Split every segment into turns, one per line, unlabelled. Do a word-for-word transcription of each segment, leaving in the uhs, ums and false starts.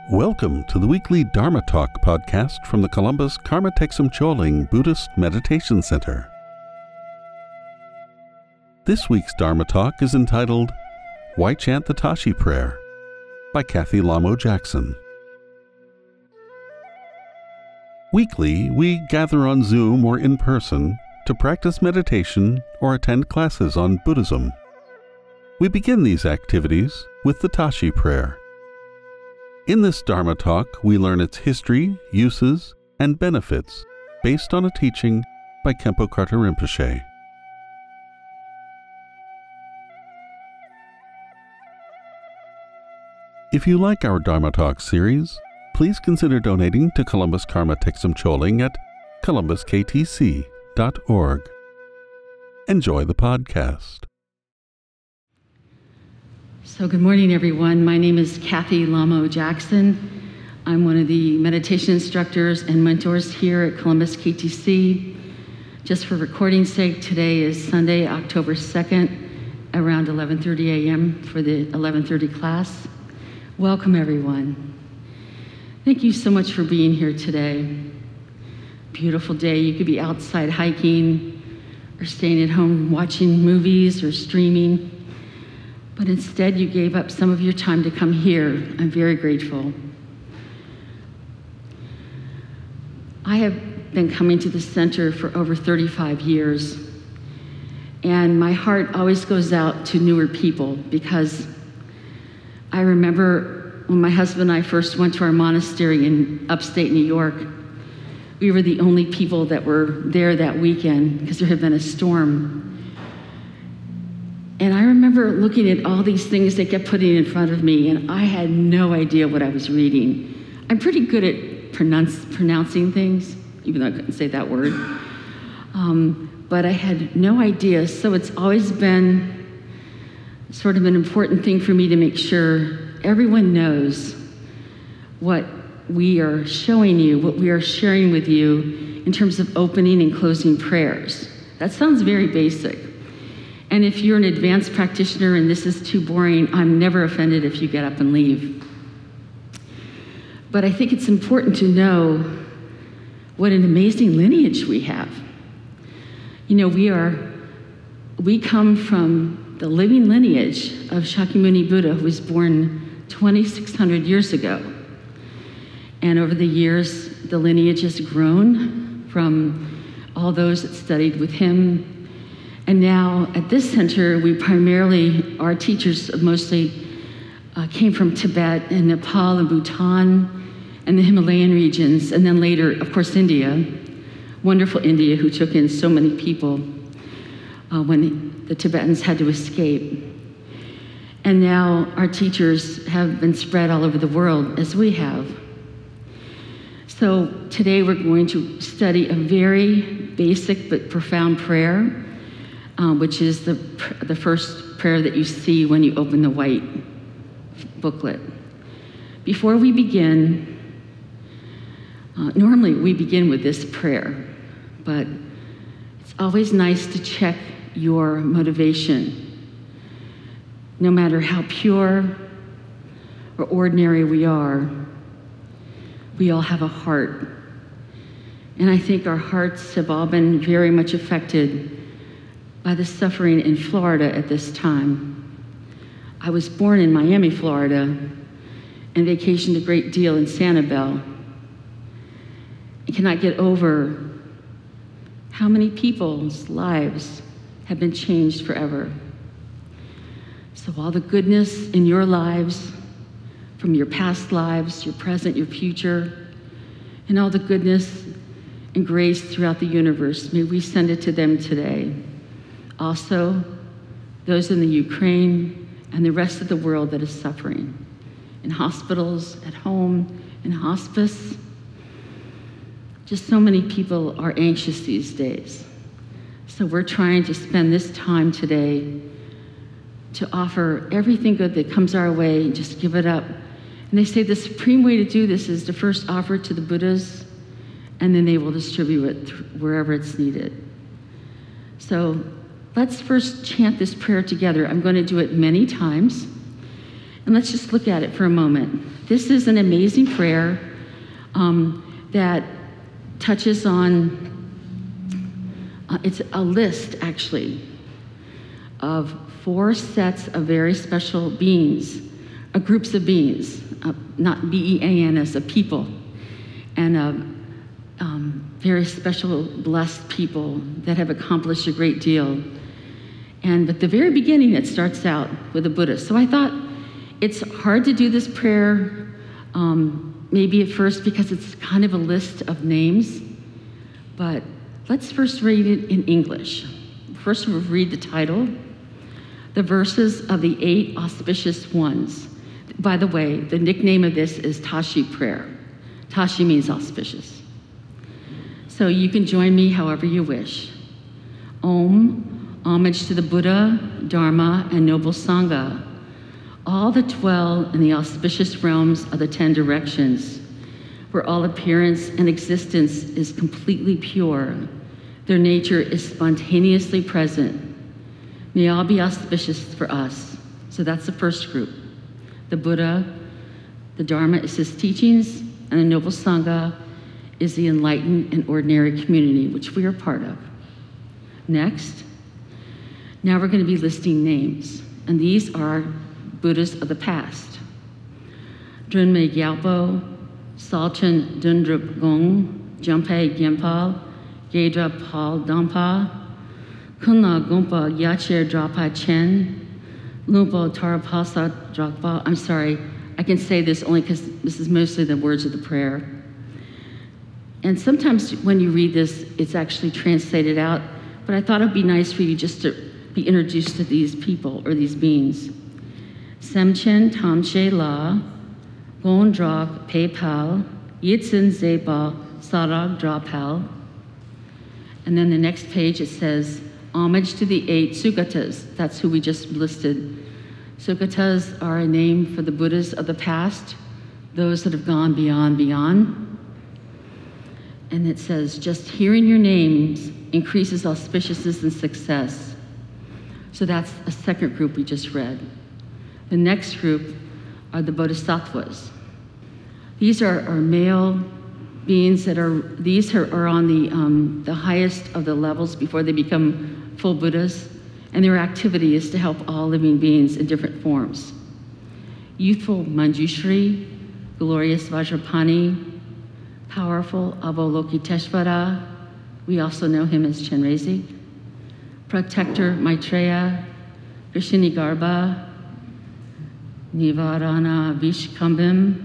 Welcome to the weekly Dharma Talk podcast from the Columbus Karma Thegsum Choling Buddhist Meditation Center. This week's Dharma Talk is entitled, Why Chant the Tashi Prayer? By Kathy Lamo Jackson. Weekly, we gather on Zoom or in person to practice meditation or attend classes on Buddhism. We begin these activities with the Tashi Prayer. In this Dharma Talk, we learn its history, uses, and benefits based on a teaching by Khenpo Karthar Rinpoche. If you like our Dharma Talk series, please consider donating to Columbus Karma Thegsum Choling at columbus k t c dot org. Enjoy the podcast.
So good morning, everyone. My name is Kathy Lamo Jackson. I'm one of the meditation instructors and mentors here at Columbus K T C. Just for recording's sake, today is Sunday, October second, around eleven thirty a.m. for the eleven thirty class. Welcome, everyone. Thank you so much for being here today. Beautiful day. You could be outside hiking or staying at home watching movies or streaming. But instead, you gave up some of your time to come here. I'm very grateful. I have been coming to the center for over thirty-five years, and my heart always goes out to newer people because I remember when my husband and I first went to our monastery in upstate New York, we were the only people that were there that weekend because there had been a storm. And I remember looking at all these things they kept putting in front of me, and I had no idea what I was reading. I'm pretty good at pronounce, pronouncing things, even though I couldn't say that word. Um, but I had no idea, so it's always been sort of an important thing for me to make sure everyone knows what we are showing you, what we are sharing with you in terms of opening and closing prayers. That sounds very basic. And if you're an advanced practitioner and this is too boring, I'm never offended if you get up and leave. But I think it's important to know what an amazing lineage we have. You know, we are, we come from the living lineage of Shakyamuni Buddha, who was born twenty-six hundred years ago. And over the years, the lineage has grown from all those that studied with him. And now at this center, we primarily, our teachers mostly uh, came from Tibet and Nepal and Bhutan and the Himalayan regions, and then later, of course, India, wonderful India, who took in so many people uh, when the Tibetans had to escape. And now our teachers have been spread all over the world, as we have. So today we're going to study a very basic but profound prayer, Uh, which is the, the first prayer that you see when you open the white booklet. Before we begin, uh, normally we begin with this prayer, but it's always nice to check your motivation. No matter how pure or ordinary we are, we all have a heart. And I think our hearts have all been very much affected by the suffering in Florida at this time. I was born in Miami, Florida, and vacationed a great deal in Sanibel. I cannot get over how many people's lives have been changed forever. So all the goodness in your lives, from your past lives, your present, your future, and all the goodness and grace throughout the universe, may we send it to them today. Also, those in the Ukraine and the rest of the world that is suffering, in hospitals, at home, in hospice. Just so many people are anxious these days. So we're trying to spend this time today to offer everything good that comes our way and just give it up. And they say the supreme way to do this is to first offer it to the Buddhas, and then they will distribute it wherever it's needed. So let's first chant this prayer together. I'm going to do it many times. And let's just look at it for a moment. This is an amazing prayer um, that touches on, uh, it's a list actually, of four sets of very special beings, uh, groups of beings, uh, not B E A N S, of people, and uh, um, very special, blessed people that have accomplished a great deal. And at the very beginning, it starts out with a Buddha. So I thought it's hard to do this prayer, um, maybe at first because it's kind of a list of names, but let's first read it in English. First, we'll read the title, the verses of the eight auspicious ones. By the way, the nickname of this is Tashi prayer. Tashi means auspicious. So you can join me however you wish. Om, homage to the Buddha, Dharma, and noble Sangha, all that dwell in the auspicious realms of the ten directions, where all appearance and existence is completely pure. Their nature is spontaneously present. May all be auspicious for us. So that's the first group. The Buddha, the Dharma is his teachings, and the noble Sangha is the enlightened and ordinary community, which we are part of. Next, now we're going to be listing names, and these are Buddhas of the past. Drunme Gyalpo, Salchen Dundrup Gong, Jumpe Gyempal, Gedra Paul Dampa, Kunla Gompa Yacher Drapa Chen, Lumpo Tarapasa Drakpa. I'm sorry, I can say this only because this is mostly the words of the prayer. And sometimes when you read this, it's actually translated out, but I thought it'd be nice for you just to be introduced to these people or these beings. Semchen Tamche La, Gondrak Paypal, Yitzin Zeba Sarag Drapal. And then the next page it says, homage to the eight Sugatas. That's who we just listed. Sugatas are a name for the Buddhas of the past, those that have gone beyond, beyond. And it says, just hearing your names increases auspiciousness and success. So that's a second group we just read. The next group are the Bodhisattvas. These are, are male beings that are, these are, are on the, um, the highest of the levels before they become full Buddhas, and their activity is to help all living beings in different forms. Youthful Manjushri, glorious Vajrapani, powerful Avalokiteshvara, we also know him as Chenrezig, protector Maitreya, Krishnigarbha, Nivarana Vishkambhim,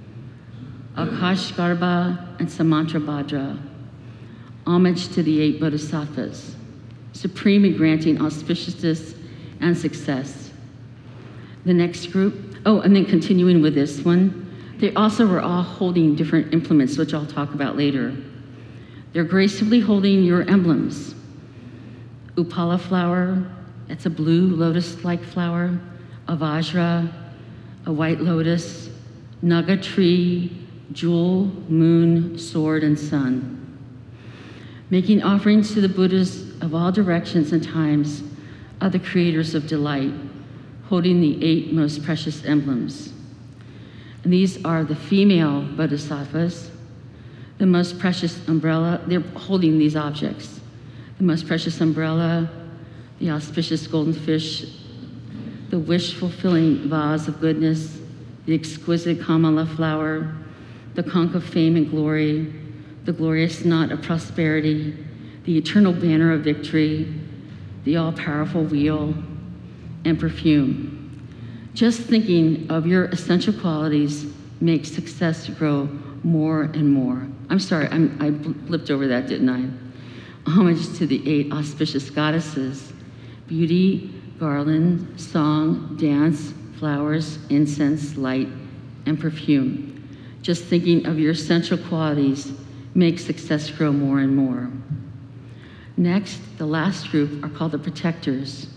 Akashgarbha, and Samantrabhadra. Homage to the eight Bodhisattvas, supreme in granting auspiciousness and success. The next group, oh, and then continuing with this one, they also were all holding different implements, which I'll talk about later. They're gracefully holding your emblems. Upala flower, it's a blue lotus-like flower, a vajra, a white lotus, naga tree, jewel, moon, sword, and sun. Making offerings to the Buddhas of all directions and times are the creators of delight, holding the eight most precious emblems. And these are the female bodhisattvas, the most precious umbrella, they're holding these objects. The most precious umbrella, the auspicious golden fish, the wish-fulfilling vase of goodness, the exquisite Kamala flower, the conch of fame and glory, the glorious knot of prosperity, the eternal banner of victory, the all-powerful wheel, and perfume. Just thinking of your essential qualities makes success grow more and more. I'm sorry, I'm, I blipped over that, didn't I? Homage to the eight auspicious goddesses: beauty, garland, song, dance, flowers, incense, light, and perfume. Just thinking of your essential qualities makes success grow more and more. Next, the last group are called the protectors.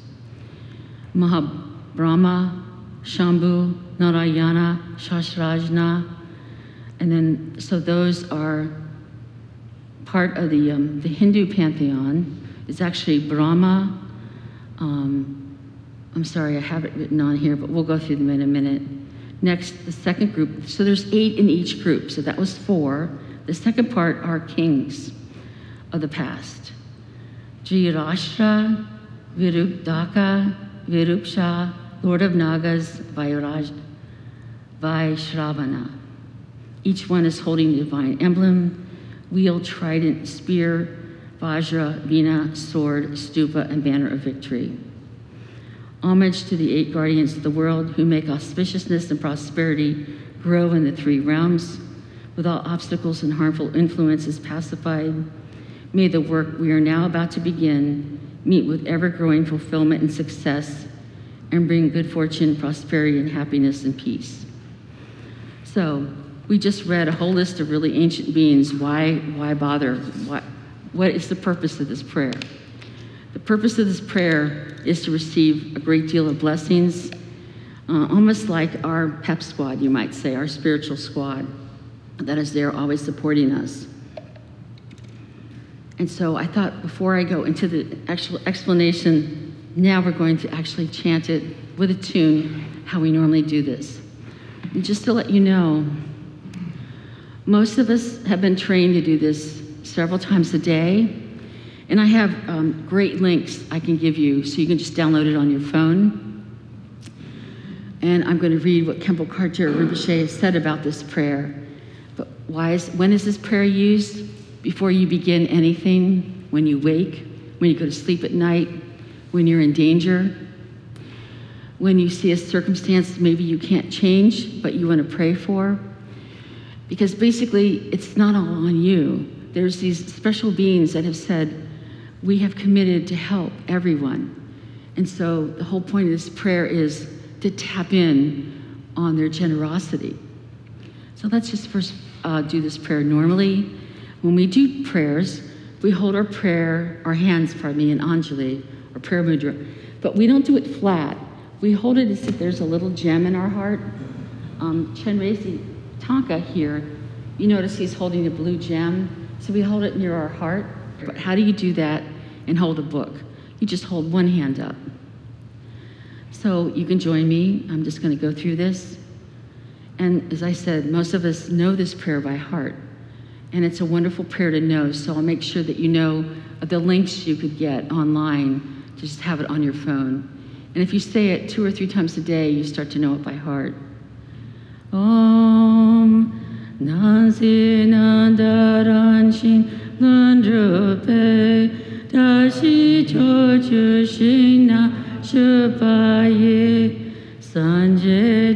Mahabrahma, Shambhu, Narayana, Shashrajna, and then, so those are part of the, um, the Hindu pantheon. It's actually Brahma, um, I'm sorry, I have it written on here, but we'll go through them in a minute. Next, the second group. So there's eight in each group. So that was four. The second part are kings of the past. Dhritarashtra, Virudaka, Viruksha, Lord of Nagas, Vairaj, Vaishravana. Each one is holding a divine emblem: wheel, trident, spear, vajra, veena, sword, stupa, and banner of victory. Homage to the eight guardians of the world who make auspiciousness and prosperity grow in the three realms, with all obstacles and harmful influences pacified. May the work we are now about to begin meet with ever-growing fulfillment and success, and bring good fortune, prosperity, and happiness and peace. So we just read a whole list of really ancient beings. Why, why bother? What, what is the purpose of this prayer? The purpose of this prayer is to receive a great deal of blessings, uh, almost like our pep squad, you might say, our spiritual squad that is there always supporting us. And so I thought before I go into the actual explanation, now we're going to actually chant it with a tune, how we normally do this. And just to let you know, most of us have been trained to do this several times a day. And I have um, great links I can give you, so you can just download it on your phone. And I'm going to read what Khenpo Kargyur Rinpoche has said about this prayer. But why is, when is this prayer used? Before you begin anything, when you wake, when you go to sleep at night, when you're in danger, when you see a circumstance maybe you can't change, but you want to pray for. Because basically, it's not all on you. There's these special beings that have said, we have committed to help everyone. And so the whole point of this prayer is to tap in on their generosity. So let's just first uh, do this prayer normally. When we do prayers, we hold our prayer, our hands, pardon me, in Anjali, or prayer mudra, but we don't do it flat. We hold it as if there's a little gem in our heart. Um, Chenrezig Thangka here, you notice he's holding a blue gem, so we hold it near our heart. But how do you do that and hold a book? You just hold one hand up. So you can join me. I'm just going to go through this. And as I said, most of us know this prayer by heart. And it's a wonderful prayer to know, so I'll make sure that you know the links you could get online to just have it on your phone. And if you say it two or three times a day, you start to know it by heart. Om Nansi Nandaranshin Lundrupe Dashi Chochu Shina Shupaye Sanje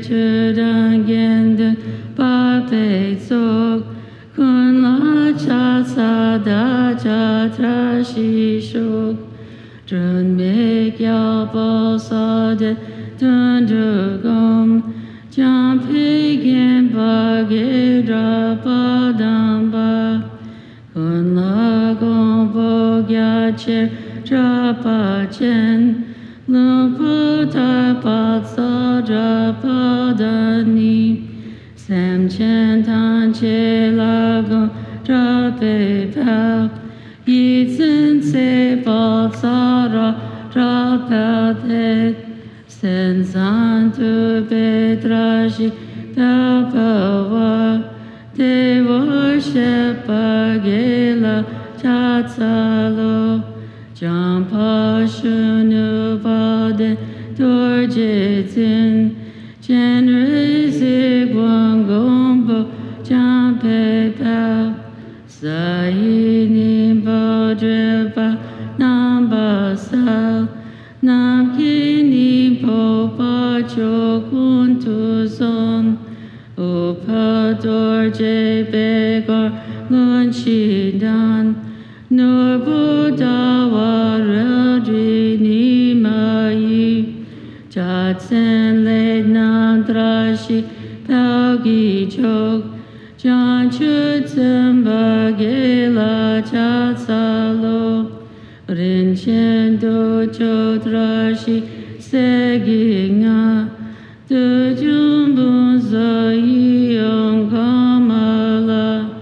Chudangendan Pape Sok Kun La Cha Sada Cha Trashi Shok Drun Mek Yao Bo Sa De Dun Drugom Jam Pigen Bage Dra Ba Dam Ba Kun La Gom Bo Gya Che Dra Pa Chen Lung Po Ta Pa Sa Dra Pa Da Ni Sam Chen Tan Che La Gom Dra Pe Pa Yi Tsen Se Pa Sa Ra Dra Pa Te Sen San Tu Pe Tra Shi Pa Pa Wa Te Wa She Pa Ge La Cha Tsa Lo Jam Pa Shu Nu Pa De Dor Je Zin Chen Rui Si Guang Gong Bo Jam Pe Pa Sa Yi Ni Bo Dre Pa Nam Ba Sa Nam Ki Ni Po Pa Cho Kun Tu Son U Pa Dor Je Be Gar Lun Chi Dan Nur Buddha Wa Ra Dri Ni Ma Yi Cha Tsen Le Nam Tra Shi Pao Gi Chok Jan Chu Tsen Ba Ge La Cha Tsa Lo Rin Chen Do Cho Tra Shi Se Gi Nga Tu Jun Bun Sa Yi Yong Ka Ma La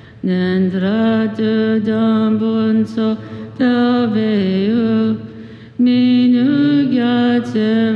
Nendra Tu Dam Bun So Pao Be Yu Mi Nu Gya Tsen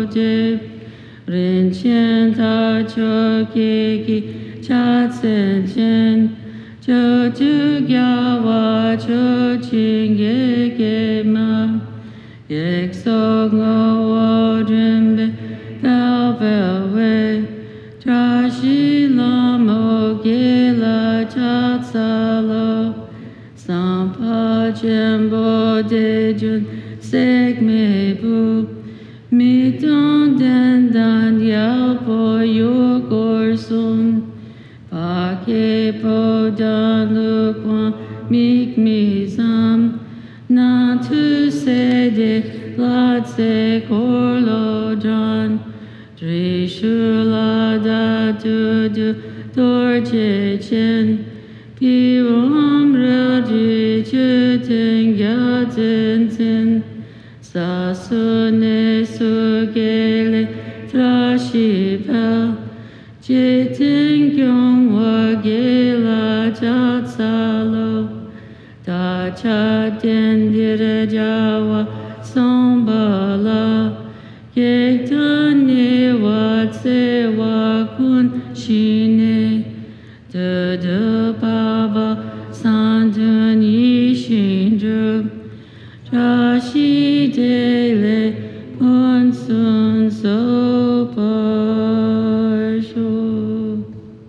de rin chen ta cho ke ki cha tsen chen cho tu gya wa cho ching ge ge ma yek so ngo wo dren be bao bao we tra shi la mo ge la cha sa lo sam pa chen bo de jun sek me bu mi don den dan yao po yo gor sun pa ke po dan lu quan mik mi sam na tu se de la se kor lo jan dri shu la da du du dor che chen pi rom re ji chu ten ya zhen zhen sa su ne su ge le tra shi pa je ten gyong wa ge la cha sa lo da cha den di re ja wa song ba la ye ta ne wa tse wa kun shi ne de de ba ba san dun yi xin zhu cha shi de le pon sun so pa shu.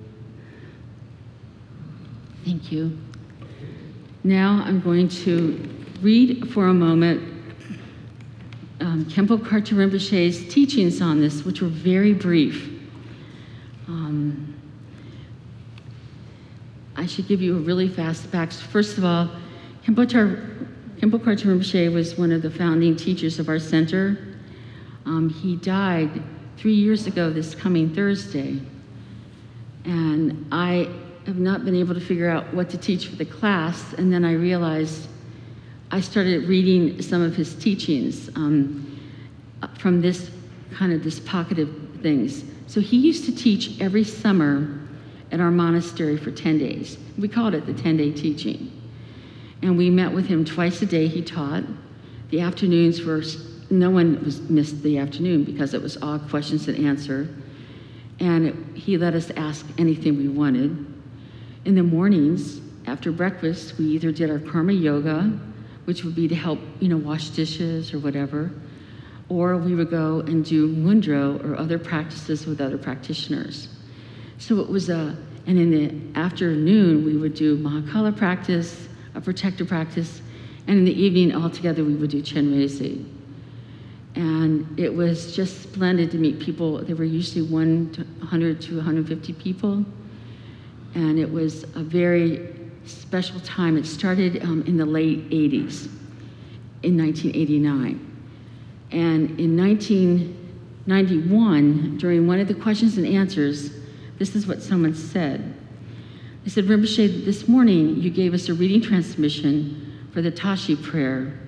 Thank you. Now I'm going to read for a moment um, Khenpo Karthar Rinpoche's teachings on this, which were very brief. Um, I should give you a really fast back. First of all, Khenpo Karthar Rinpoche was one of the founding teachers of our center. Um, he died three years ago this coming Thursday. And I have not been able to figure out what to teach for the class, and then I realized I started reading some of his teachings um, from this kind of this pocket of things. So he used to teach every summer at our monastery for ten days. We called it the ten-day teaching. And we met with him twice a day. He taught. The afternoons were, no one was missed the afternoon because it was all questions and answer. And it, he let us ask anything we wanted. In the mornings, after breakfast, we either did our karma yoga, which would be to help, you know, wash dishes or whatever, or we would go and do mudra or other practices with other practitioners. So it was a, and in the afternoon, we would do Mahakala practice, a protector practice, and in the evening, all together, we would do Chenrezig. And it was just splendid to meet people. There were usually one hundred to one hundred fifty people. And it was a very special time. It started um, in the late eighties, in nineteen eighty-nine. And in nineteen ninety-one, during one of the questions and answers, this is what someone said. They said, Rinpoche, this morning you gave us a reading transmission for the Tashi prayer.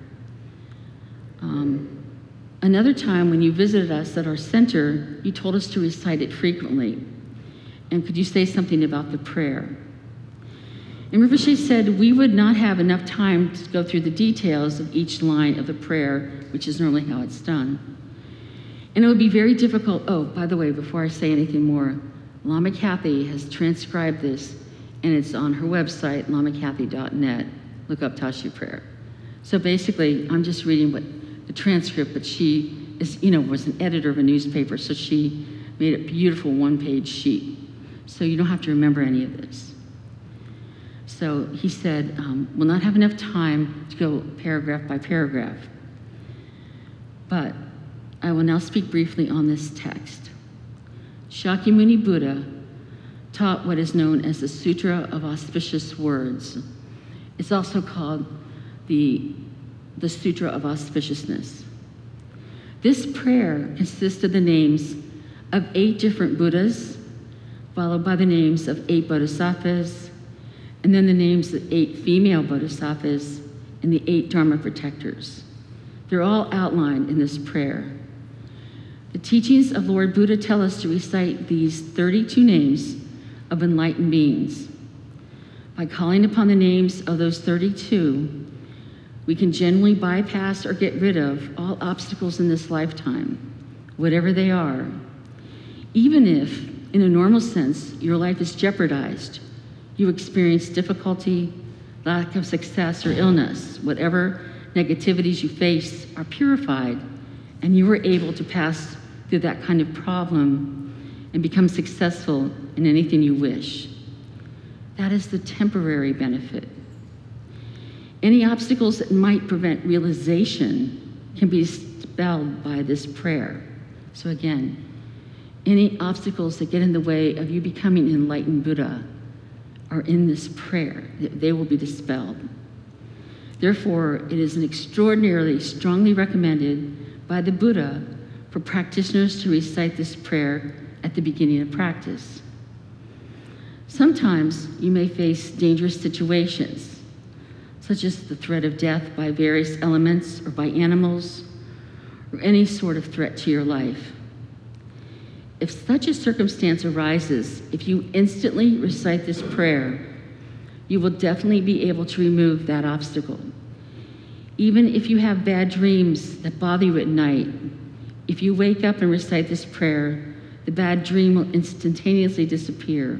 Um, another time when you visited us at our center, you told us to recite it frequently. And could you say something about the prayer? And Rinpoche said we would not have enough time to go through the details of each line of the prayer, which is normally how it's done. And it would be very difficult. Oh, by the way, before I say anything more, Lama Kathy has transcribed this, and it's on her website, lama kathy dot net. Look up Tashi prayer. So basically, I'm just reading what the transcript, but she is, you know, was an editor of a newspaper, so she made a beautiful one-page sheet. So you don't have to remember any of this. So he said, um, we'll not have enough time to go paragraph by paragraph, but I will now speak briefly on this text. Shakyamuni Buddha taught what is known as the Sutra of Auspicious Words. It's also called the, the Sutra of Auspiciousness. This prayer consists of the names of eight different Buddhas, followed by the names of eight bodhisattvas, and then the names of eight female bodhisattvas and the eight Dharma protectors. They're all outlined in this prayer. The teachings of Lord Buddha tell us to recite these thirty-two names of enlightened beings. By calling upon the names of those thirty-two, we can generally bypass or get rid of all obstacles in this lifetime, whatever they are. Even if, in a normal sense, your life is jeopardized, you experience difficulty, lack of success, or illness, whatever negativities you face are purified, and you are able to pass through that kind of problem and become successful in anything you wish. That is the temporary benefit. Any obstacles that might prevent realization can be dispelled by this prayer. So again, any obstacles that get in the way of you becoming an enlightened Buddha are in this prayer. They will be dispelled. Therefore, it is an extraordinarily strongly recommended by the Buddha for practitioners to recite this prayer at the beginning of practice. Sometimes you may face dangerous situations, such as the threat of death by various elements or by animals, or any sort of threat to your life. If such a circumstance arises, if you instantly recite this prayer, you will definitely be able to remove that obstacle. Even if you have bad dreams that bother you at night, if you wake up and recite this prayer, the bad dream will instantaneously disappear.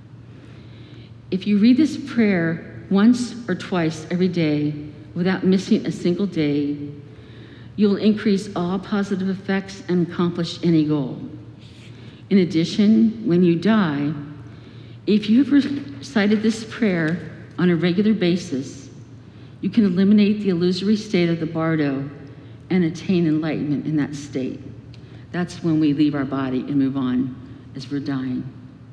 If you read this prayer once or twice every day without missing a single day, you will increase all positive effects and accomplish any goal. In addition, when you die, if you have recited this prayer on a regular basis, you can eliminate the illusory state of the bardo and attain enlightenment in that state. That's when we leave our body and move on as we're dying.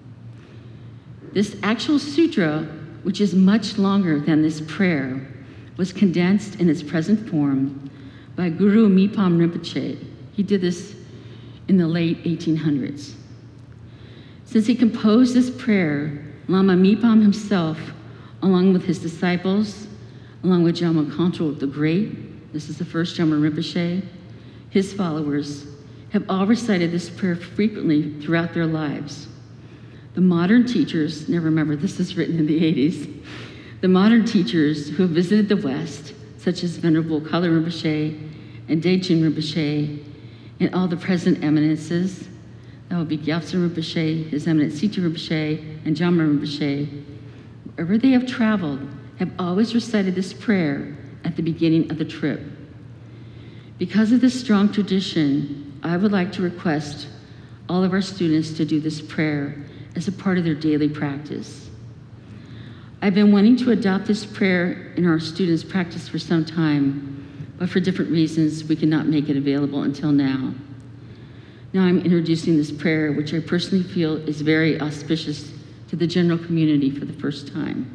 This actual sutra, which is much longer than this prayer, was condensed in its present form by Guru Mipam Rinpoche. He did this in the late eighteen hundreds. Since he composed this prayer, Lama Mipam himself, along with his disciples, along with Jamma Kongtrul the Great, this is the first Jamma Rinpoche, his followers, have all recited this prayer frequently throughout their lives. The modern teachers, now remember this is written in the eighties, the modern teachers who have visited the West, such as Venerable Kala Rinpoche and Dejin Rinpoche, and all the present eminences, that would be Gyaltsen Rinpoche, His Eminence Sita Rinpoche, and Jamma Rinpoche, wherever they have traveled, have always recited this prayer at the beginning of the trip. Because of this strong tradition, I would like to request all of our students to do this prayer as a part of their daily practice. I've been wanting to adopt this prayer in our students' practice for some time, but for different reasons, we could not make it available until now. Now I'm introducing this prayer, which I personally feel is very auspicious to the general community for the first time.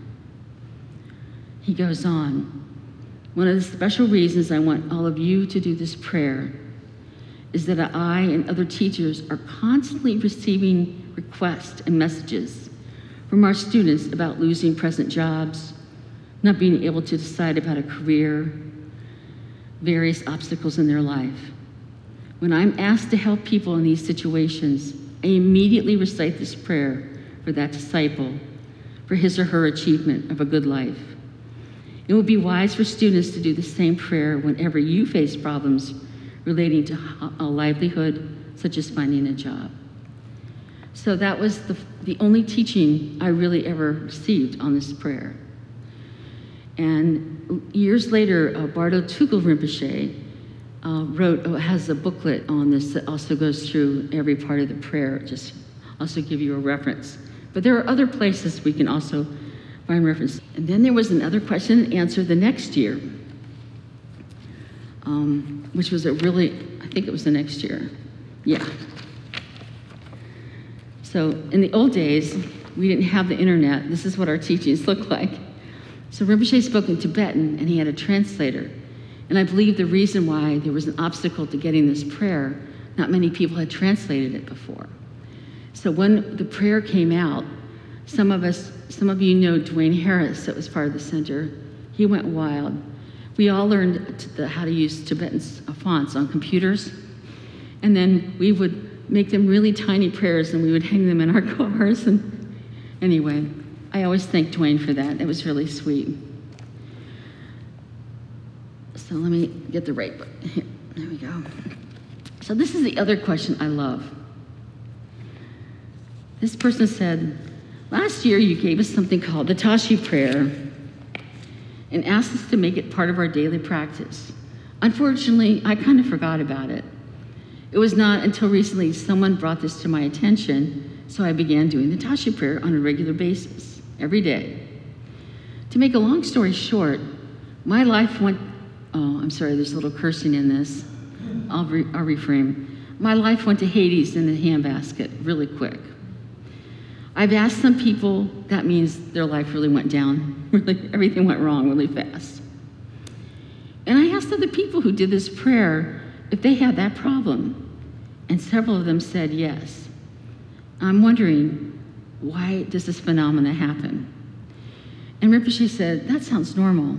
He goes on, one of the special reasons I want all of you to do this prayer is that I and other teachers are constantly receiving requests and messages from our students about losing present jobs, not being able to decide about a career, various obstacles in their life. When I'm asked to help people in these situations, I immediately recite this prayer for that disciple, for his or her achievement of a good life. It would be wise for students to do the same prayer whenever you face problems relating to a livelihood, such as finding a job. So that was the, the only teaching I really ever received on this prayer. And years later, uh, Bardo Tugul Rinpoche uh, wrote, oh, has a booklet on this that also goes through every part of the prayer, just also give you a reference. But there are other places we can also find reference. And then there was another question and answer the next year. Um, which was a really, I think it was the next year. Yeah. So in the old days, we didn't have the internet. This is what our teachings looked like. So Rinpoche spoke in Tibetan, and he had a translator. And I believe the reason why there was an obstacle to getting this prayer, not many people had translated it before. So when the prayer came out, some of us, some of you know Dwayne Harris, that was part of the center. He went wild. We all learned to, how to use Tibetan fonts on computers, and then we would make them really tiny prayers, and we would hang them in our cars. And anyway, I always thank Dwayne for that. It was really sweet. So let me get the right book. Here, there we go. So this is the other question I love. This person said, last year you gave us something called the Tashi prayer and asked us to make it part of our daily practice. Unfortunately, I kind of forgot about it. It was not until recently someone brought this to my attention, so I began doing the Tashi prayer on a regular basis, every day. To make a long story short, my life went, oh, I'm sorry, there's a little cursing in this. I'll, re, I'll reframe. My life went to Hades in the handbasket really quick. I've asked some people, that means their life really went down, really, everything went wrong really fast. And I asked other people who did this prayer if they had that problem, and several of them said yes. I'm wondering, why does this phenomena happen? And Rinpoche said, that sounds normal.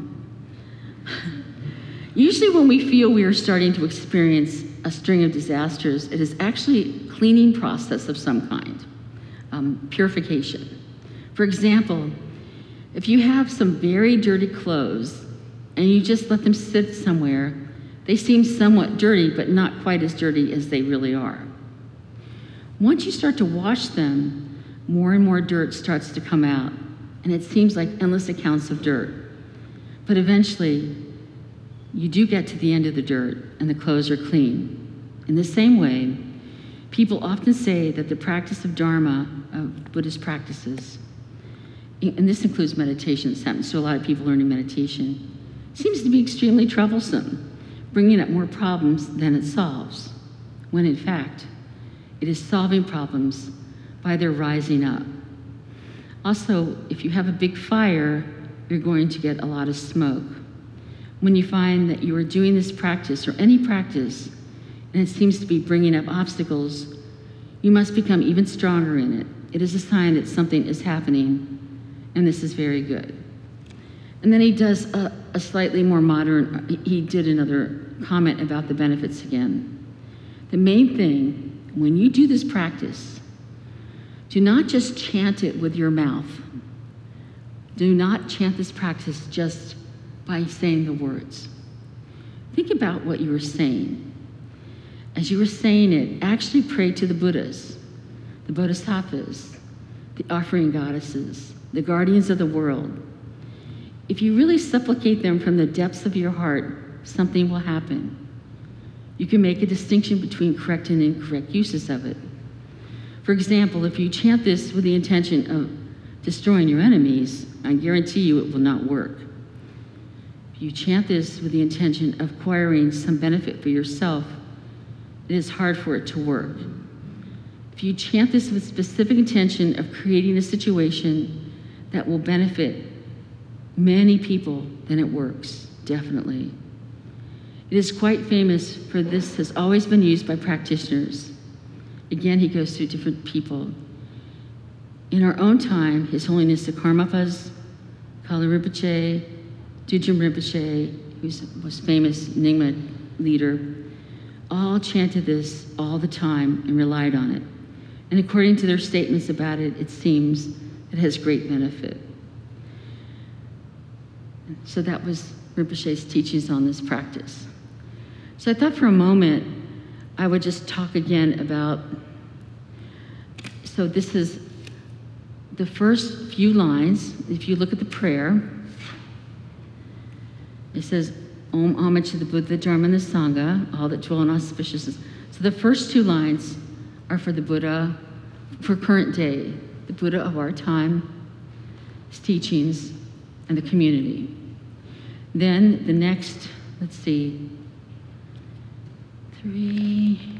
Usually when we feel we are starting to experience a string of disasters, it is actually a cleaning process of some kind. Um, purification. For example, if you have some very dirty clothes and you just let them sit somewhere, they seem somewhat dirty, but not quite as dirty as they really are. Once you start to wash them, more and more dirt starts to come out, and it seems like endless accounts of dirt. But eventually, you do get to the end of the dirt, and the clothes are clean. In the same way, people often say that the practice of Dharma, of Buddhist practices, and this includes meditation, this happens to a lot of people learning meditation, seems to be extremely troublesome, bringing up more problems than it solves, when in fact, it is solving problems by their rising up. Also, if you have a big fire, you're going to get a lot of smoke. When you find that you are doing this practice, or any practice, and it seems to be bringing up obstacles, you must become even stronger in it. It is a sign that something is happening, and this is very good. And then he does a, a slightly more modern, he did another comment about the benefits again. The main thing, when you do this practice, do not just chant it with your mouth. Do not chant this practice just by saying the words. Think about what you are saying. As you were saying it, actually pray to the Buddhas, the Bodhisattvas, the offering goddesses, the guardians of the world. If you really supplicate them from the depths of your heart, something will happen. You can make a distinction between correct and incorrect uses of it. For example, if you chant this with the intention of destroying your enemies, I guarantee you it will not work. If you chant this with the intention of acquiring some benefit for yourself, it is hard for it to work. If you chant this with specific intention of creating a situation that will benefit many people, then it works, definitely. It is quite famous, for this has always been used by practitioners. Again, he goes through different people. In our own time, His Holiness the Karmapas, Kali Rinpoche, Dudjom Rinpoche, who was famous Nyingma leader, all chanted this all the time and relied on it. And according to their statements about it, it seems it has great benefit. So that was Rinpoche's teachings on this practice. So I thought for a moment I would just talk again about, so this is the first few lines. If you look at the prayer, it says, Om homage to the Buddha, the Dharma, and the Sangha, all that dwell in auspiciousness. So the first two lines are for the Buddha, for current day, the Buddha of our time, his teachings, and the community. Then the next, let's see, three,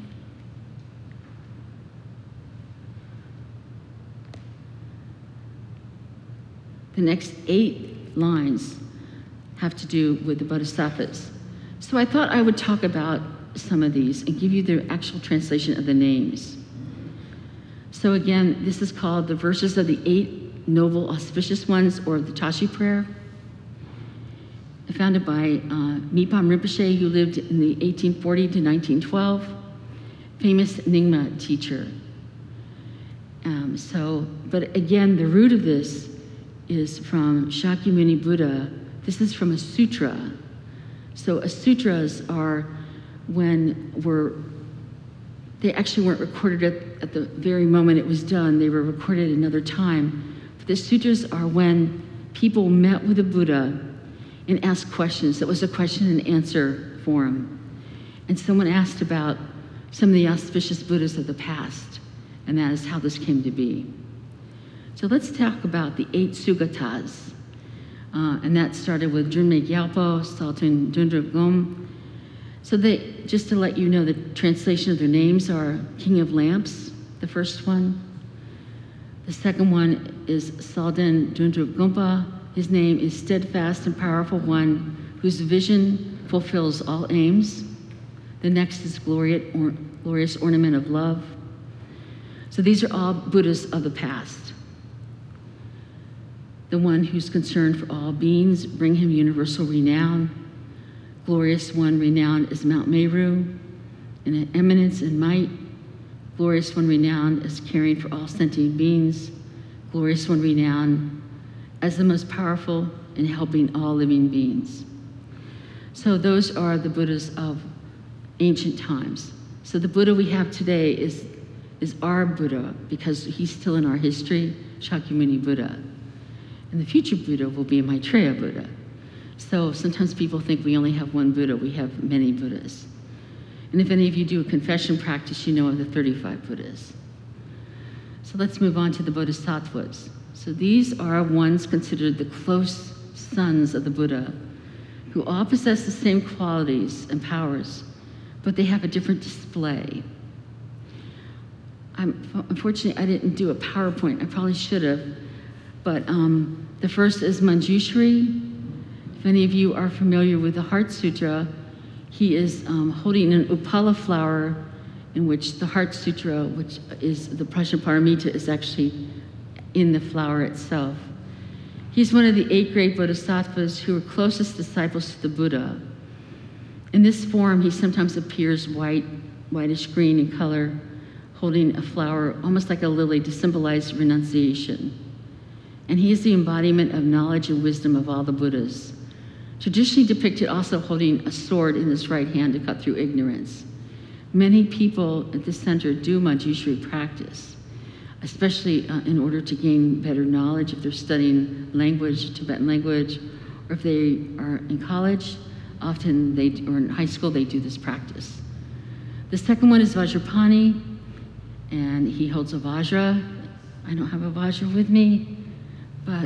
the next eight lines have to do with the Bodhisattvas. So I thought I would talk about some of these and give you the actual translation of the names. So again, this is called the Verses of the Eight Noble Auspicious Ones, or the Tashi Prayer, founded by uh, Mipam Rinpoche, who lived in the eighteen forty to nineteen twelve, famous Nyingma teacher. Um, so, but again, the root of this is from Shakyamuni Buddha. This is from a sutra. So a sutras are when we're they actually weren't recorded at, at the very moment it was done. They were recorded another time. But the sutras are when people met with the Buddha and asked questions. It was a question and answer forum. And someone asked about some of the auspicious Buddhas of the past, and that is how this came to be. So let's talk about the eight Sugatas. Uh, and that started with Drunme Gyalpo, Salten Dundrup Gom. So they, just to let you know, the translation of their names are King of Lamps, the first one. The second one is Salden Dundrup Gompa. His name is Steadfast and Powerful One, whose vision fulfills all aims. The next is Glorious, or, glorious Ornament of Love. So these are all Buddhas of the past. The one who's concerned for all beings, bring him universal renown. Glorious One renowned as Mount Meru, in eminence and might. Glorious One renowned as caring for all sentient beings. Glorious One renowned as the most powerful in helping all living beings. So those are the Buddhas of ancient times. So the Buddha we have today is, is our Buddha because he's still in our history, Shakyamuni Buddha. And the future Buddha will be Maitreya Buddha. So sometimes people think we only have one Buddha. We have many Buddhas. And if any of you do a confession practice, you know of the thirty-five Buddhas. So let's move on to the Bodhisattvas. So these are ones considered the close sons of the Buddha, who all possess the same qualities and powers, but they have a different display. I'm, unfortunately, I didn't do a PowerPoint. I probably should have. But um, the first is Manjushri. If any of you are familiar with the Heart Sutra, he is um, holding an upala flower in which the Heart Sutra, which is the Prajnaparamita, is actually in the flower itself. He's one of the eight great bodhisattvas who were closest disciples to the Buddha. In this form, he sometimes appears white, whitish green in color, holding a flower almost like a lily to symbolize renunciation. And he is the embodiment of knowledge and wisdom of all the Buddhas, traditionally depicted also holding a sword in his right hand to cut through ignorance. Many people at the center do Manjushri practice, especially uh, in order to gain better knowledge if they're studying language, Tibetan language, or if they are in college. Often they, or in high school, they do this practice. The second one is Vajrapani, and he holds a Vajra. I don't have a Vajra with me, but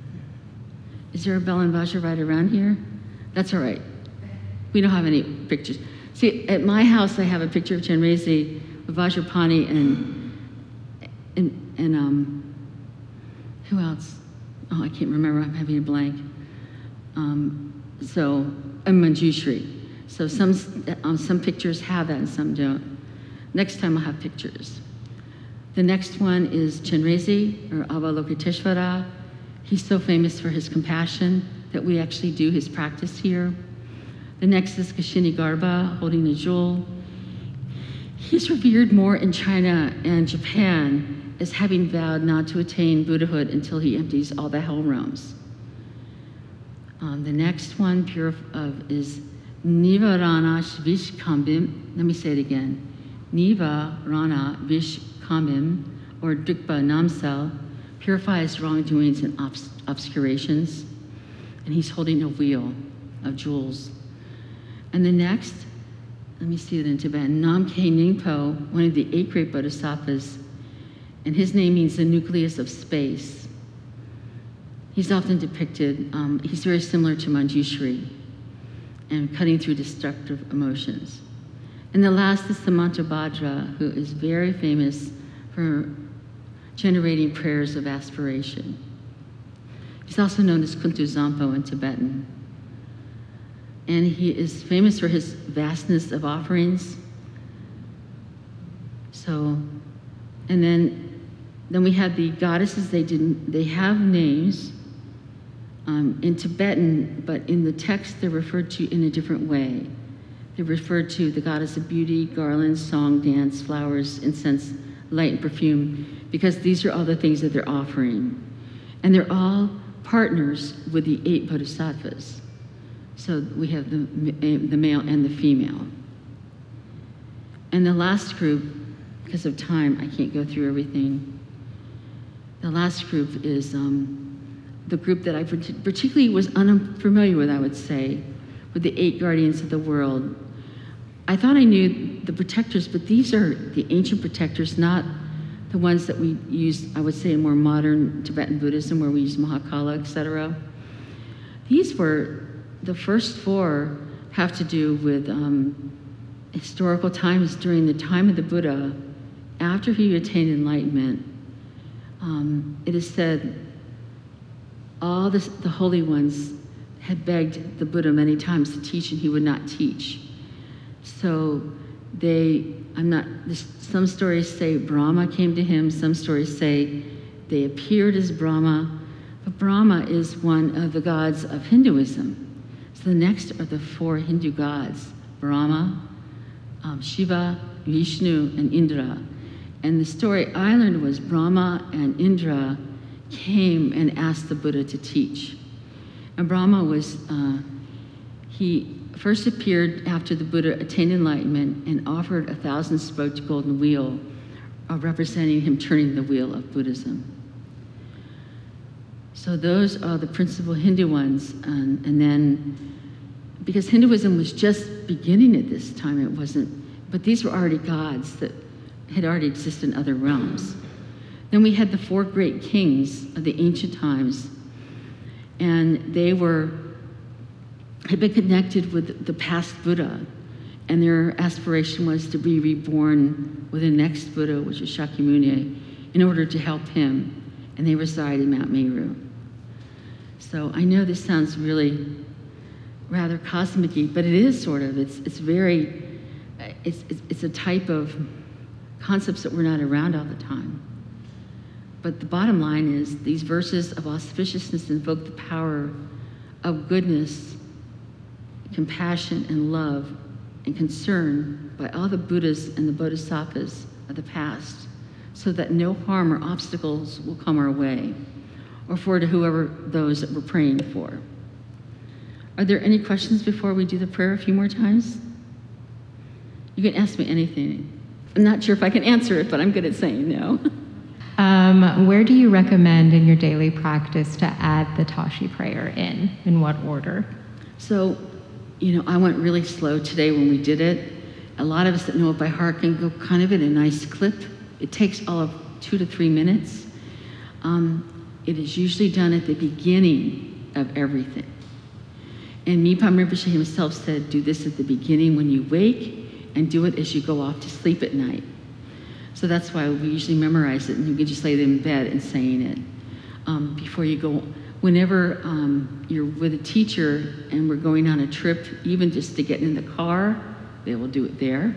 is there a bell and Vajra right around here? That's all right. We don't have any pictures. See, at my house, I have a picture of Chenrezig with Vajrapani and, and, and um, who else? Oh, I can't remember, I'm having a blank. Um, so, and Manjushri. So some, um, some pictures have that and some don't. Next time I'll have pictures. The next one is Chenrezig, or Avalokiteshvara. He's so famous for his compassion that we actually do his practice here. The next is Kashini Garba, holding a jewel. He's revered more in China and Japan as having vowed not to attain Buddhahood until he empties all the hell realms. Um, the next one pure of is Nivarana Vishkambim. Let me say it again. Nivarana Vishkambim, or Drikpa Namsel, purifies wrongdoings and obs- obscurations. And he's holding a wheel of jewels. And the next, let me see it in Tibetan, Namkhe Ningpo, one of the eight great bodhisattvas, and his name means the nucleus of space. He's often depicted, um, he's very similar to Manjushri, and cutting through destructive emotions. And the last is Samantabhadra, who is very famous for generating prayers of aspiration. He's also known as Kuntu Zampo in Tibetan. And he is famous for his vastness of offerings. So, and then, then we have the goddesses. They didn't. They have names um, in Tibetan, but in the text they're referred to in a different way. They're referred to the goddess of beauty, garlands, song, dance, flowers, incense, light, and perfume, because these are all the things that they're offering, and they're all partners with the eight bodhisattvas. So we have the, the male and the female. And the last group, because of time, I can't go through everything. The last group is um, the group that I particularly was unfamiliar with, I would say, with the eight guardians of the world. I thought I knew the protectors, but these are the ancient protectors, not the ones that we use, I would say, in more modern Tibetan Buddhism, where we use Mahakala, et cetera. These were, the first four have to do with um, historical times during the time of the Buddha, after he attained enlightenment. Um, it is said all this, the holy ones had begged the Buddha many times to teach, and he would not teach. So they, I'm not, some stories say Brahma came to him, some stories say they appeared as Brahma, but Brahma is one of the gods of Hinduism. So the next are the four Hindu gods, Brahma, um, Shiva, Vishnu, and Indra. And the story I learned was Brahma and Indra came and asked the Buddha to teach. And Brahma was, uh, he first appeared after the Buddha attained enlightenment and offered a thousand-spoked golden wheel, uh, representing him turning the wheel of Buddhism. So those are the principal Hindu ones. And, and then, because Hinduism was just beginning at this time, it wasn't, but these were already gods that had already existed in other realms. Then we had the four great kings of the ancient times, and they were, had been connected with the past Buddha, and their aspiration was to be reborn with the next Buddha, which is Shakyamuni, in order to help him, and they reside in Mount Meru. So I know this sounds really rather cosmic-y, but it is sort of. It's it's very, it's it's, it's a type of concepts that we're not around all the time. But the bottom line is these verses of auspiciousness invoke the power of goodness, compassion, and love, and concern by all the Buddhas and the Bodhisattvas of the past, so that no harm or obstacles will come our way, or for to whoever those that we're praying for. Are there any questions before we do the prayer a few more times? You can ask me anything. I'm not sure if I can answer it, but I'm good at saying no.
Um, where do you recommend in your daily practice to add the Tashi prayer in? In what order?
So, you know, I went really slow today when we did it. A lot of us that know it by heart can go kind of in a nice clip. It takes all of two to three minutes. Um, it is usually done at the beginning of everything. And Mipam Rinpoche himself said, do this at the beginning when you wake, and do it as you go off to sleep at night. So that's why we usually memorize it, and you can just lay them in bed and saying it. Um, before you go, whenever um, you're with a teacher and we're going on a trip, even just to get in the car, they will do it there.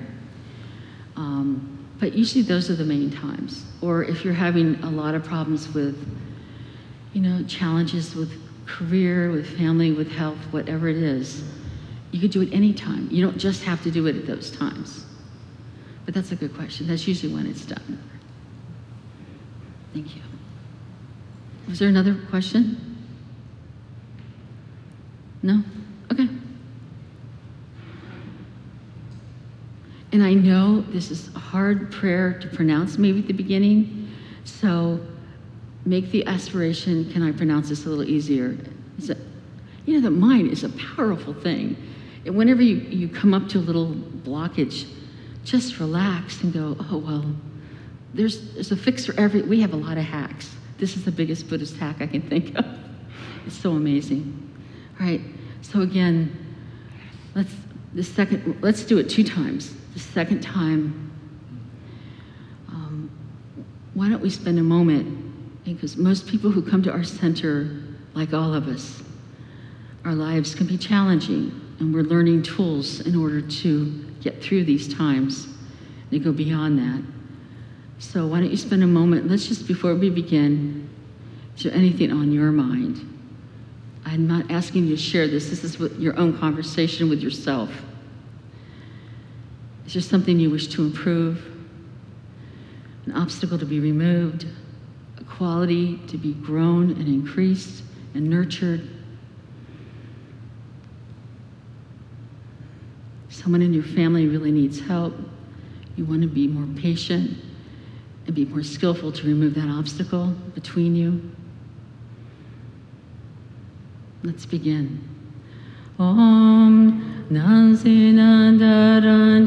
Um, but usually those are the main times. Or if you're having a lot of problems with, you know, challenges with career, with family, with health, whatever it is, you could do it anytime. You don't just have to do it at those times. But that's a good question. That's usually when it's done. Thank you. Was there another question? No? Okay. And I know this is a hard prayer to pronounce maybe at the beginning, so make the aspiration, can I pronounce this a little easier? It's a, you know, the mind is a powerful thing. And whenever you, you come up to a little blockage, just relax and go, oh, well, there's, there's a fix for every, we have a lot of hacks. This is the biggest Buddhist hack I can think of. It's so amazing. All right, so again, let's, the second, let's do it two times. The second time, um, why don't we spend a moment, because most people who come to our center, like all of us, our lives can be challenging, and we're learning tools in order to get through these times and go beyond that. So why don't you spend a moment, let's just, before we begin, is there anything on your mind? I'm not asking you to share this. This is what, your own conversation with yourself. Is there something you wish to improve? An obstacle to be removed? A quality to be grown and increased and nurtured? Someone in your family really needs help. You want to be more patient and be more skillful to remove that obstacle between you. Let's begin. Om Nansi Nandaran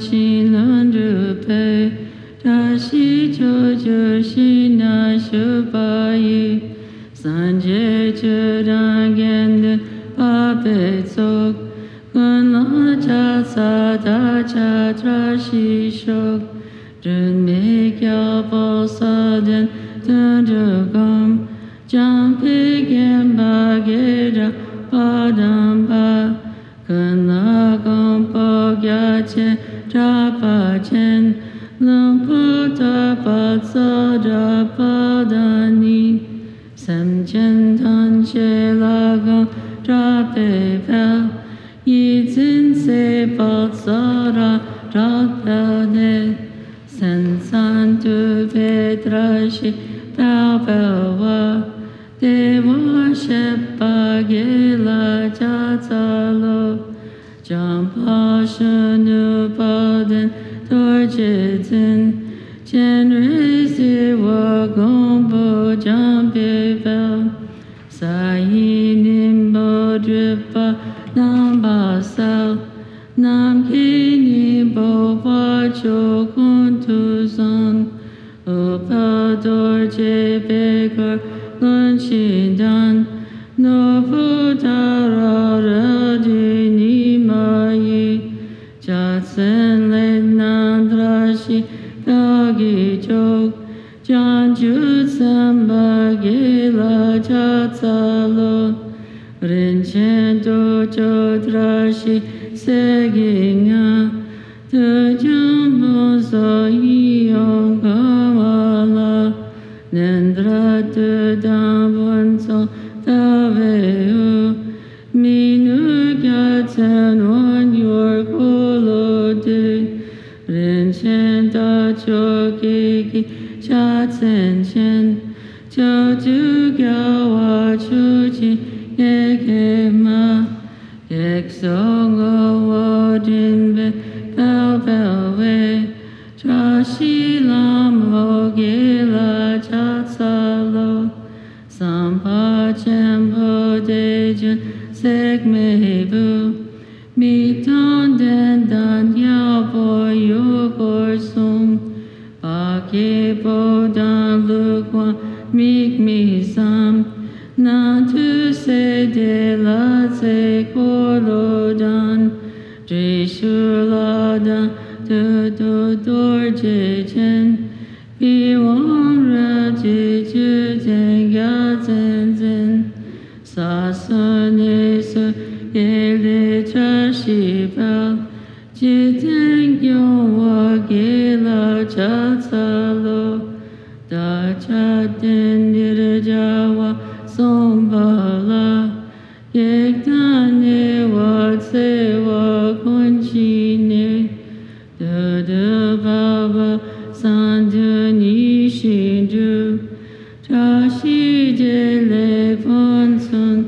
Shilundrupe Tashi Jojo Shina Shubayi Sanje Churangend Papetsok Kunla Chasa Dacha Trashi Shok Dunme Kyabo Saden Dundugam Jampigam Bagera Padamba Kunla Gompo Gyache Trapachen Lumputa Patsada Padani Samchen Tanche Lago Trape Pel Yizin Se Patsara Trapelde Sensan Tu Petrashi Pau Pelwa Deva Shepa Gela Chatsalo Jampa Shunu Paden Torjitin Chenri Siwa Gombo Jampi Pel Sayi Nimbo Dripa Namba Sal Nam Kini Bo Pacho Kuntu Son Upa Dorje Bekar Lunshidan No Putara Radini Mayi Jatsen Lenan Drashi Dagi Chok Janju Samba Gila Jatsalo Rinchen Dojo Drashi Seginga Tujambo Soyong Kamala Nendra Tudambonso Taveu Minu Gatsen on your Kolode Rinchen Dacho Kiki Chatsen Chen Choju Gawa Chuchi Yekema Yexongo Wodinbe Pel Pelwe Trashi Lamo Gila Chatsalo Sampa Chempo Dejun Segmebu Miton Den Dan Yao Yu Gorsung Baki Bodan Lukwan Mik Misam Natu Se De La Se Kolodan Drishuladan Tu Tu Dorje Chen Biwang Raji Ju Ten Ya Zen Zen Sasane Su Yele Trashi Pal Jiten Gyon Wa Gila Chatsalo Da Chaten Nirajawa Sombala Yektane Wa Tsewa Kunchine Dudu Baba Sandu Nishindu Tashi Jele Ponsun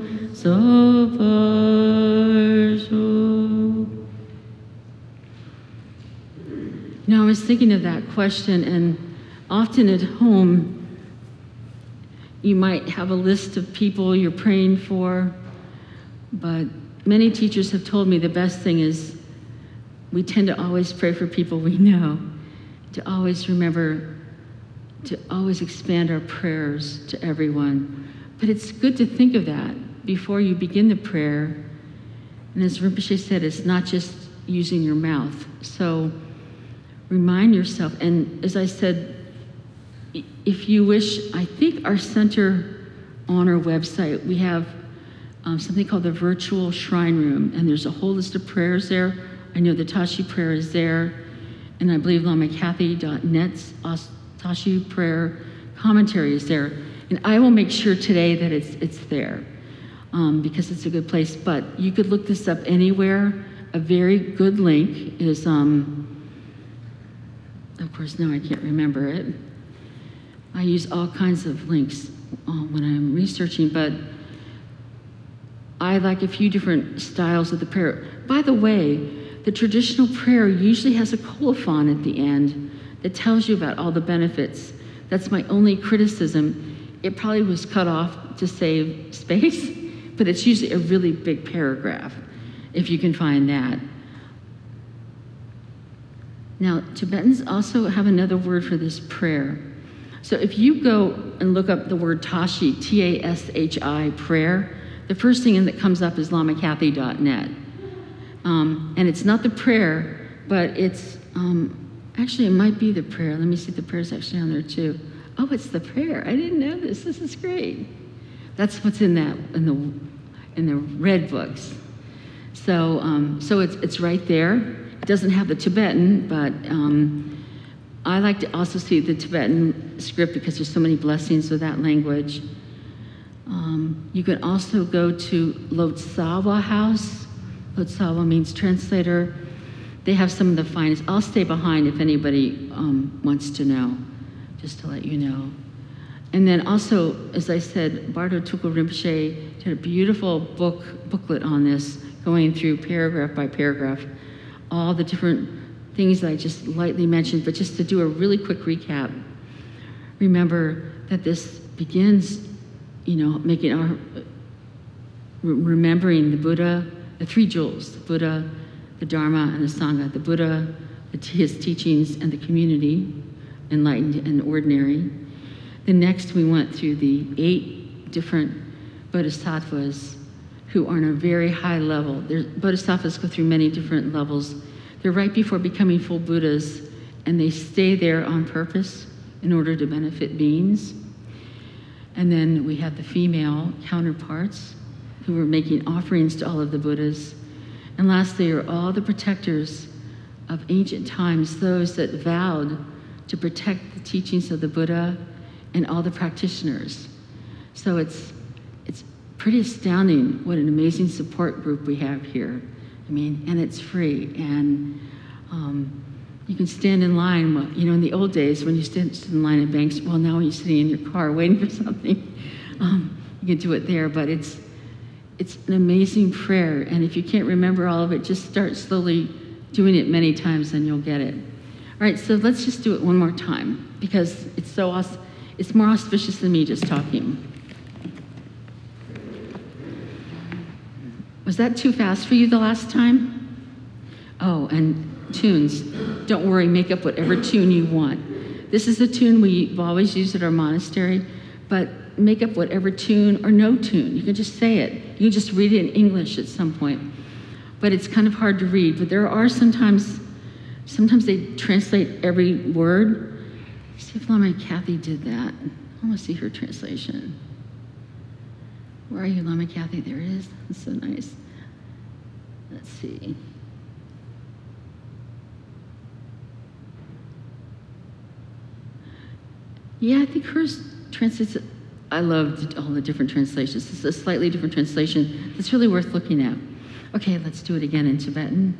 Soparso. Now I was thinking of that question, and often at home you might have a list of people you're praying for, but many teachers have told me the best thing is we tend to always pray for people we know, to always remember, to always expand our prayers to everyone. But it's good to think of that before you begin the prayer. And as Rinpoche said, it's not just using your mouth. So remind yourself, and as I said, if you wish, I think our center on our website, we have um, something called the Virtual Shrine Room, and there's a whole list of prayers there. I know the Tashi prayer is there, and I believe lama kathy dot net's Tashi prayer commentary is there. And I will make sure today that it's it's there, um, because it's a good place. But you could look this up anywhere. A very good link is, um, of course, now I can't remember it. I use all kinds of links uh, when I'm researching, but I like a few different styles of the prayer. By the way, the traditional prayer usually has a colophon at the end, that tells you about all the benefits. That's my only criticism. It probably was cut off to save space, but it's usually a really big paragraph, if you can find that. Now, Tibetans also have another word for this prayer. So if you go and look up the word Tashi, T A S H I, prayer, the first thing that comes up is lama kathy dot net. Um, and it's not the prayer, but it's, um, actually it might be the prayer. Let me see, the prayer's actually on there too. Oh, it's the prayer. I didn't know this. This is great. That's what's in that, in the, in the red books. So, um, so it's, it's right there. It doesn't have the Tibetan, but um, I like to also see the Tibetan script because there's so many blessings with that language. Um, you can also go to Lotsawa House. Lotsawa means translator. They have some of the finest. I'll stay behind if anybody um, wants to know, just to let you know. And then also, as I said, Bardo Tuku Rinpoche did a beautiful book booklet on this, going through paragraph by paragraph, all the different things that I just lightly mentioned, but just to do a really quick recap. Remember that this begins, you know, making our, remembering the Buddha, the three jewels, the Buddha, the Dharma, and the Sangha. The Buddha, the, his teachings, and the community, enlightened and ordinary. Then next we went through the eight different bodhisattvas who are on a very high level. Their, bodhisattvas go through many different levels. They're right before becoming full Buddhas, and they stay there on purpose in order to benefit beings. And then we have the female counterparts who are making offerings to all of the Buddhas. And lastly are all the protectors of ancient times, those that vowed to protect the teachings of the Buddha and all the practitioners. So it's, it's pretty astounding what an amazing support group we have here. I mean, and it's free, and um, you can stand in line. Well, you know, in the old days, when you stand in line at banks, well, now when you're sitting in your car waiting for something, um, you can do it there. But it's it's an amazing prayer, and if you can't remember all of it, just start slowly doing it many times, and you'll get it. All right, so let's just do it one more time because it's so aus- it's more auspicious than me just talking. Was that too fast for you the last time? Oh, and tunes. Don't worry, make up whatever tune you want. This is a tune we've always used at our monastery, but make up whatever tune or no tune. You can just say it. You can just read it in English at some point. But it's kind of hard to read. But there are sometimes, sometimes they translate every word. See if Lama Kathy did that. I want to see her translation. Where are you, Lama Kathy? There it is. That's so nice. Let's see. Yeah, I think hers translates. I loved all the different translations. This is a slightly different translation. It's really worth looking at. Okay, let's do it again in Tibetan.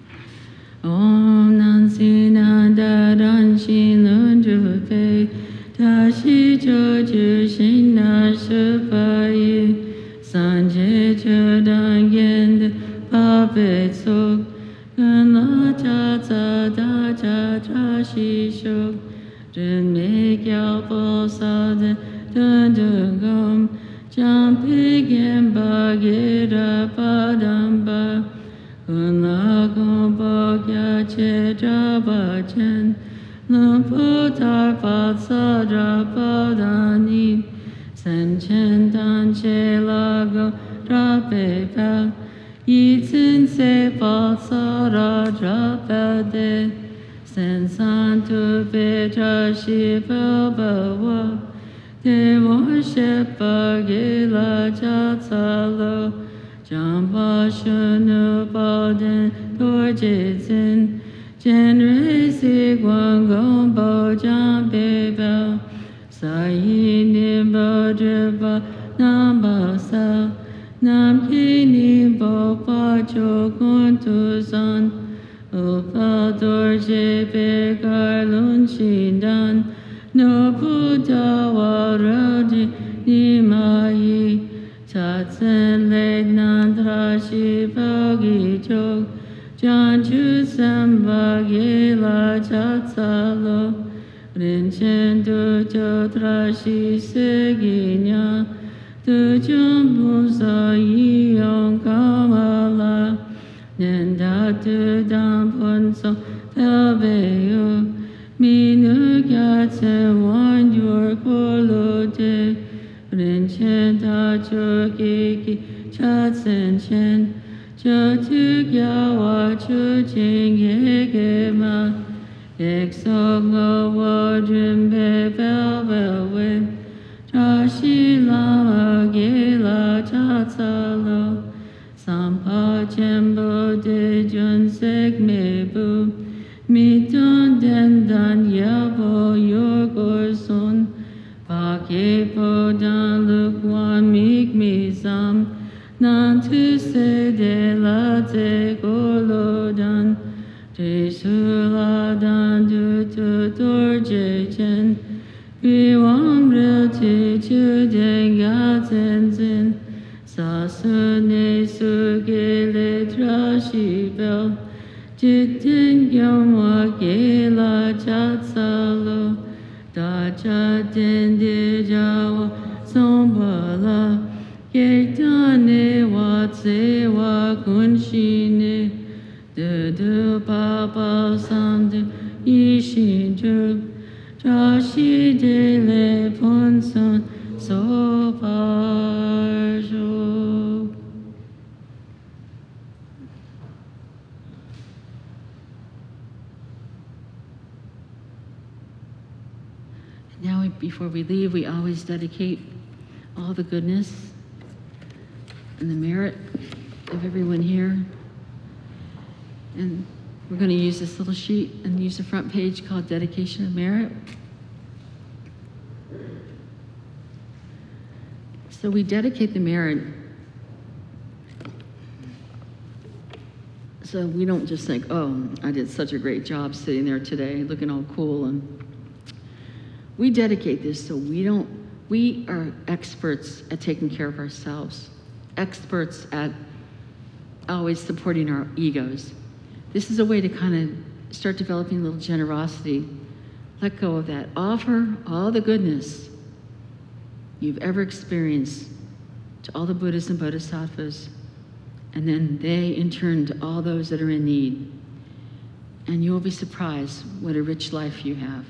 Om Nansi Nanda Ranshi Nundrupe Tashi Joju Shina Shupai Sanje Chodangen Pape Sok Kanla Cha Da Cha Trashi Shok Rinme Gyao Po Sa De Dun Dun Gom Jampi Gemba Gira Padamba Kunla Gombo Gya Che Draba Chen Lumpo Tarpa Sadra Padani Sen Chen Dan Che Lago Drape Pa Yitzin Se Pa Sara Drape De Sen Santu Petra Shiva Bawa Te Worshipa Gila Chatsalo Jamba Shunu Baden Dorjitsin Jenre Si Guan Gombo Jambe Bel Sayi Nimbo Driba Namba Sa Nam Ki Nimbo Pacho Kuntu San Upa Dorje Bekar Lun Shindan No Buddha Waraji Nimayi Tatsen Le Nandra Shiva Gichok
Janchu Samba Gela Chatsalo Rinchen Tu Chotrashi Seginya Tu Chumbusa Yiyong Kamala Nenda Tu Dampunso Tabeyo Minu Gyatse Wan Yor Kolote Rinchen Ta Chokiki Chatsen Chen Cho Tu Gyawa Cho Ching Yegema Exog Lo Drimbe Vel Vel Win Trashi Lama Gela Chatsalo Sampa Chembo De Jun Sek Mebu Mitun Den Dan Yabo Yor Gorson Pake Po Dan Lukwan Mik Mizam Nan Tu Se De La Te Golodan De Sula Dan Du Tu Tor Je Chen Biwam Ril Ti Chu Den Ga Zen Zin Sa Su Ne Su Ge Le Trashi Bel Jiten Gyom Wa Ge La Chat Salo Da Cha Den De Jawa Somba La Ge Ta Ne Wa Tse Wa Kun Shi Ne De De Pa Pa San De Yi Shin Ju Tra Shi De Le Pon Son So Pa Sho.
Now, we- before we leave, we always dedicate all the goodness and the merit of everyone here. And we're going to use this little sheet and use the front page called Dedication of Merit. So we dedicate the merit. So we don't just think, oh, I did such a great job sitting there today, looking all cool. And we dedicate this so we don't, we are experts at taking care of ourselves, experts at always supporting our egos. This is a way to kind of start developing a little generosity. Let go of that. Offer all the goodness you've ever experienced to all the Buddhas and Bodhisattvas, and then they, in turn, to all those that are in need. And you'll be surprised what a rich life you have.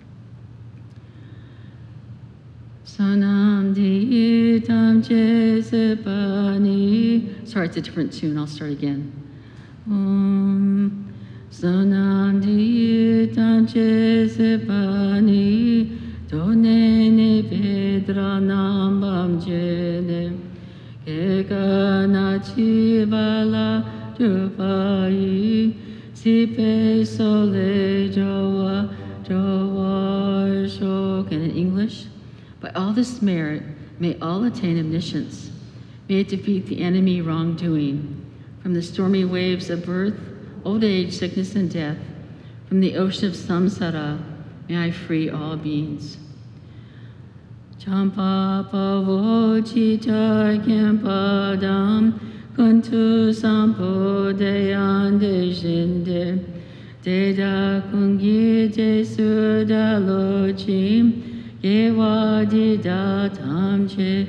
Sanam di tam che sepani. Sorry, it's a different tune. I'll start again. Om Sanam di tam che sepani. Done ne pedra nam bam jene. Eka na chi bala jupai. Si pe sole joa joa shok. And in English. By all this merit, may all attain omniscience. May it defeat the enemy wrongdoing. From the stormy waves of birth, old age, sickness, and death, from the ocean of samsara, may I free all beings. Champa pavo chita kempadam kuntu sampo deyande jinde deda kungi te sudalochim Yewa di da tam che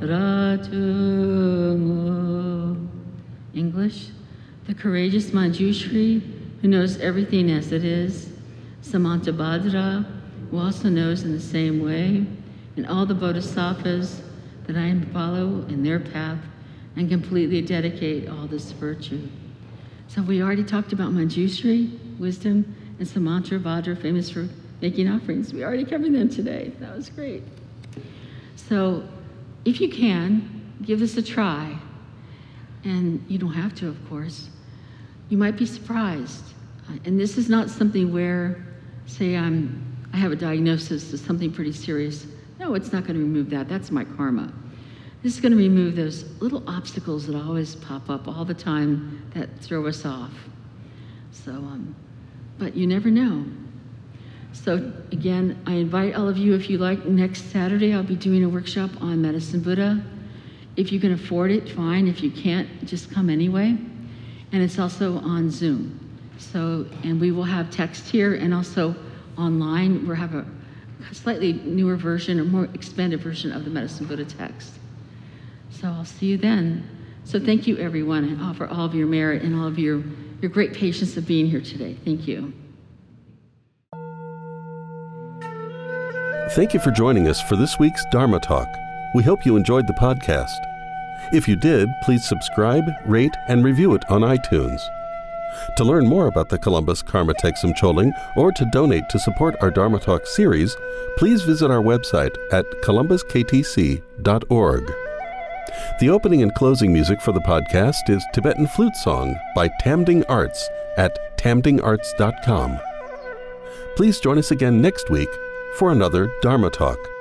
ratungo. English, the courageous Manjushri, who knows everything as it is, Samantabhadra, who also knows in the same way, and all the bodhisattvas that I am follow in their path and completely dedicate all this virtue. So we already talked about Manjushri, wisdom, and Samantabhadra, famous for making offerings. We already covered them today. That was great. So if you can, give this a try. And you don't have to, of course. You might be surprised. Uh, and this is not something where, say I'm, I have a diagnosis of something pretty serious. No, it's not going to remove that. That's my karma. This is going to remove those little obstacles that always pop up all the time that throw us off. So, um, but you never know. So again, I invite all of you, if you like, next Saturday I'll be doing a workshop on Medicine Buddha. If you can afford it, fine. If you can't, just come anyway. and it's also on Zoom. So, and we will have text here and also online. We'll have a slightly newer version or more expanded version of the Medicine Buddha text. So I'll see you then. So thank you, everyone, and all for all of your merit and all of your, your great patience of being here today. Thank you.
Thank you for joining us for this week's Dharma Talk. We hope you enjoyed the podcast. If you did, please subscribe, rate, and review it on iTunes. To learn more about the Columbus Karma Thegsum Choling or to donate to support our Dharma Talk series, please visit our website at columbus k t c dot org. The opening and closing music for the podcast is Tibetan Flute Song by Tamding Arts at tamding arts dot com. Please join us again next week for another Dharma Talk.